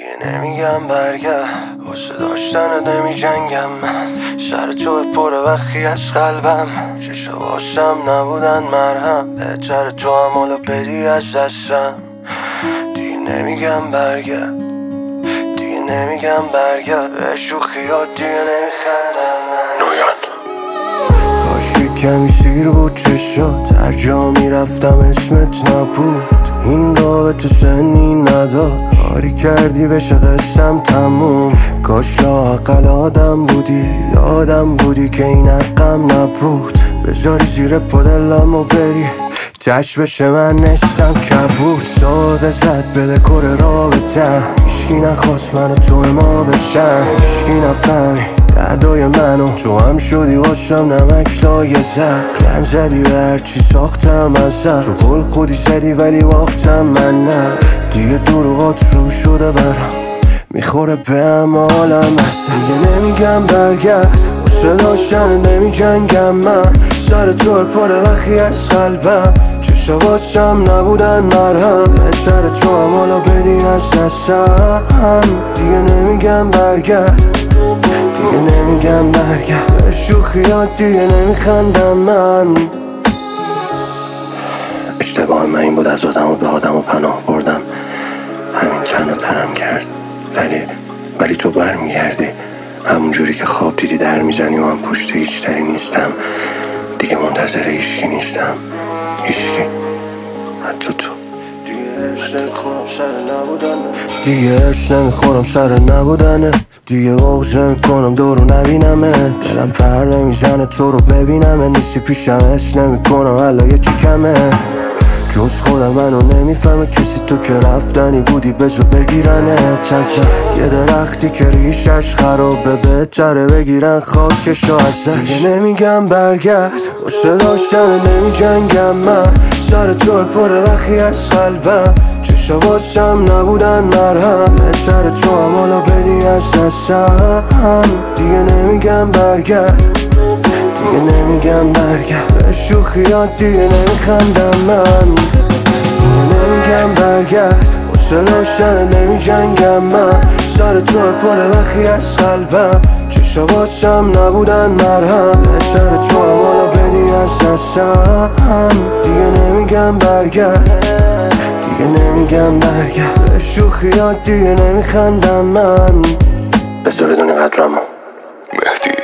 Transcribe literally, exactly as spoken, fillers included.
دیگه نمیگم برگرد، واسه داشتنت نمی جنگم من. سر تو پره وقتی از قلبم، چشواشم نبودن مرهم. بهتر تو هم حالا بدی از دستم. دیگه نمیگم برگرد، دیگه نمیگم برگرد. به شوخیات دیگه نمیخندم من. نویان کاش کمی سیر بود چشات، هر جا میرفتم اسمت نبود. این رابطه سنی ندار، کاری کردی بشه قسم تموم. کاش لااقل آدم بودی، آدم بودی که این حقم نبود. بذاری زیر پدلم و بری تش بشه من نشتم کبود. ساده زد به دکور رابطم، هیشکی نخواست منو تو ما بشم. هیشکی نفهمی دردای منو، تو هم شدی واسم نمک لایه زد. خند زدی به هرچی ساختم ازم، تو گل خودی زدی ولی باختم من نه. دیگه دروغات رو شده برام، میخوره به هم حالم هست. دیگه نمیگم برگرد، واسه داشتن نمی جنگم من. سر تو پره وقتی از قلبم، چشواشم نبودن مرهم. بهتر تو هم حالا بدی از دستم. دیگه نمیگم برگرد، دیگه نمیگم برگرد. به شوخیات دیگه نمیخندم من. اشتباه من این بود از آدم و به آدم و پناه بردم، همین تن و تنم کرد. ولی ولی تو بر میگردی، همون جوری که خواب دیدی در میزنی و من پشت هیچ تری نیستم. دیگه منتظر هیچکی نیستم، هیچکی، حتی تو. دیگه هرش نمیخورم سر نبودنه، دیگه واقعش نمیکنم دورو نبینمه. دلم پر نمیزنه تو رو ببینمه، نیستی پیشم حس نمیکنم حالا یکی کمه. جز خودم منو نمیفهمه کسی، تو که رفتنی بودی بزو بگیرنه. تازه یه درختی که ریشش خرابه، بهتره بگیرن خاکشو ازش. دیگه نمیگم برگرد، واسه داشتن نمی جنگم من. سر تو پره وقتی از قلبم، چشواشم نبودن مرهم. بهتر تو هم حالا بدی از دستم. دیگه نمیگم برگرد، دیگه نمیگم برگرد. به شوخیات دیگه نمیخندم من. دیگه نمیگم برگرد، واسه داشتن نمی جنگم من. سر تو پره وقتی از قلبم، چشواشم نبودن مرهم. بهتر تو هم حالا بدی از دستم. دیگه نمیگم برگرد، دیگه نمیگم برگرد. به شوخیات دیگه نمیخندم من. بذار بدونی قدرمو مهدی.